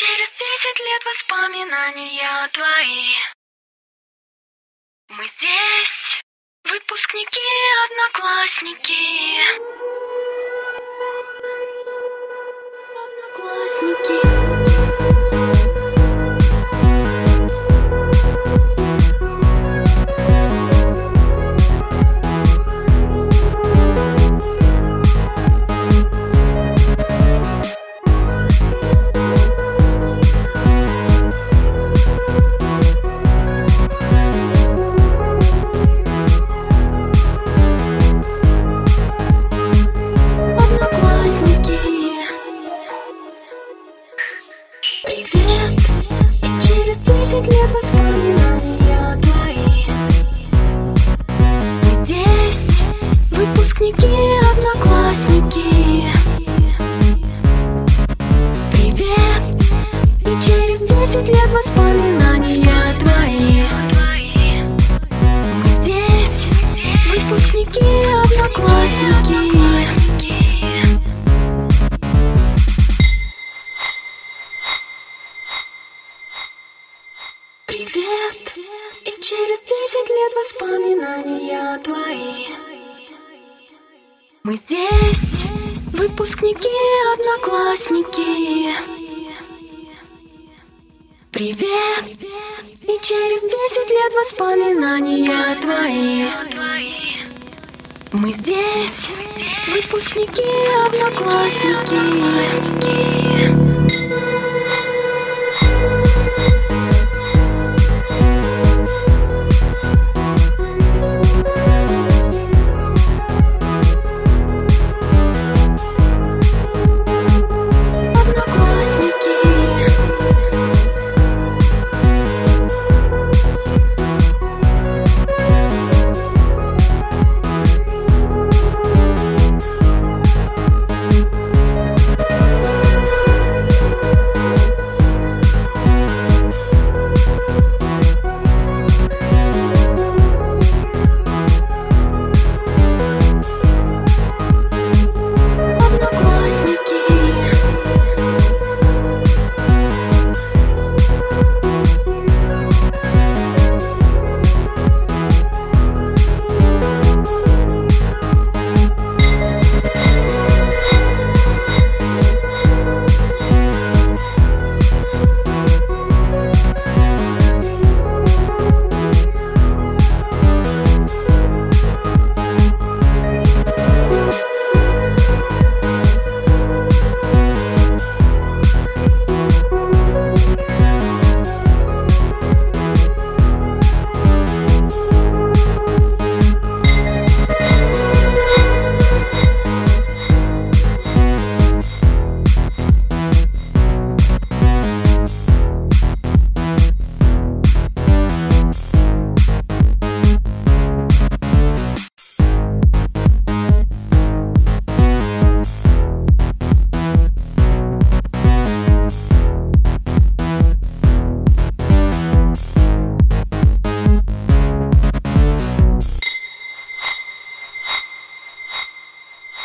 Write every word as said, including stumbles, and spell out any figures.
через десять лет воспоминания твои. Мы здесь, выпускники, одноклассники. Одноклассники. Привет, и через десять лет воспоминания твои. Мы здесь, выпускники, одноклассники. Привет, и через десять лет воспоминания твои. Мы здесь, выпускники, одноклассники. Привет, и через десять лет воспоминания твои. Мы здесь, выпускники, одноклассники. Привет, и через десять лет воспоминания твои. Мы здесь, выпускники, одноклассники.